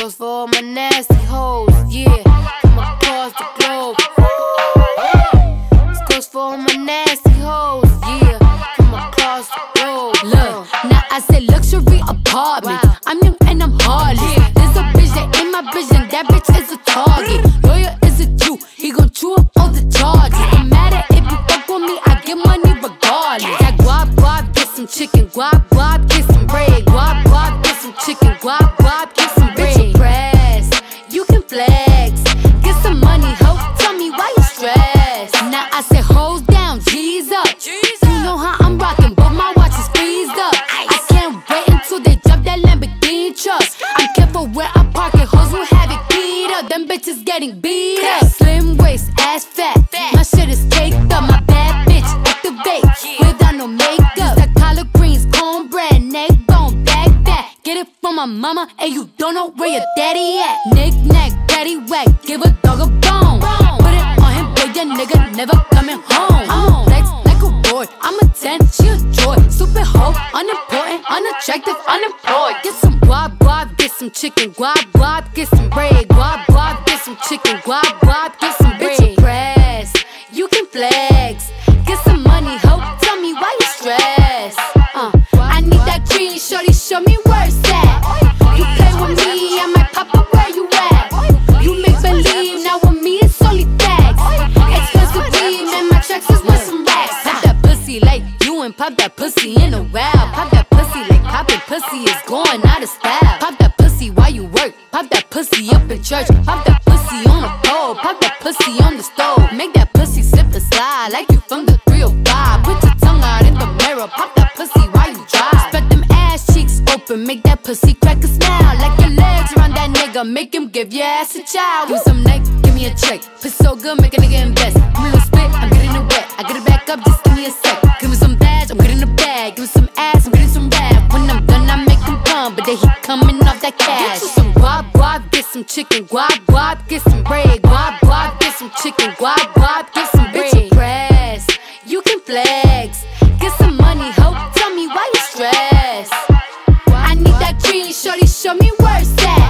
goes for all my nasty hoes, yeah, from across the globe. This goes for all my nasty hoes, yeah, from across the globe. Look, now I said luxury apartment. I'm young and I'm heartless. There's a bitch that in my vision, that bitch is a target. Lawyer is a Jew, he gon' chew up all the charges. No matter if you fuck with me, I get money regardless. That guap guap, get some chicken. Guap guap, get some bread. Guap guap, get some chicken. Guap guap, get some bread. Bitch, you press, you can flex. Get some money, ho. Tell me why you stressed. Now I said hoes down, G's up. You know how I'm rocking, but my watch is freezed up. I can't wait until they jump that Lamborghini truck. I'm careful where I park it, hoes will have it beat up. Them bitches getting beat up. Slim waist, ass fat. My shit is caked up. My bad bitch activate without no makeup. That collard greens, cornbread, neck bone, back fat. Get it from my mama, and you don't know where your daddy at. Knick knack, patty whack, give a dog a bone. Put it on him, boy, your nigga never coming home. I'ma flex like a boy, I'm a 10, she a joy. Stupid hoe, unimportant, unattractive, unemployed. Get some guap guap, get some chicken. Guap guap, get some bread. Guap guap, get some chicken. Guap guap, get some bread. Bitch, you press, you can flex. Get some money, ho. Tell me why you stressed. I need that green, shorty, show me where it's at. You play with me, I might pop up where you at. You make believe, now with me it's only facts. Expensive weed, man, my checks is worth some racks. Pop that pussy like you and pop that pussy in a while. Pop that pussy like poppin' pussy is going out of style. Pop that pussy while you work. Pop that pussy up in church. Pop that pussy on the pole. Pop that pussy on the stove. Make that pussy slip and slide like you from the 305. Put your tongue out in the mirror. Pop that pussy while you drive. Spread them ass cheeks open. Make that pussy crack a smile. Like your legs around that nigga. Make him give your ass a child. Give me some neck, give me a check. Piss so good, make a nigga invest. Give me a little spit, I'm getting it wet. I get it back up, just give me a sec. Give me some badge, I'm getting a bag. Give me some ass, I'm getting some rap. When I'm done, I make him come, but then he coming off that cash. Get you some guap guap, get some chicken. Guap guap, get some bread. Guap guap, get some chicken. Guap guap, get some bread. Bitch, you press, you can flex. Get some money, ho. Tell me why you stressed. I need that green, shorty, show me where it's at.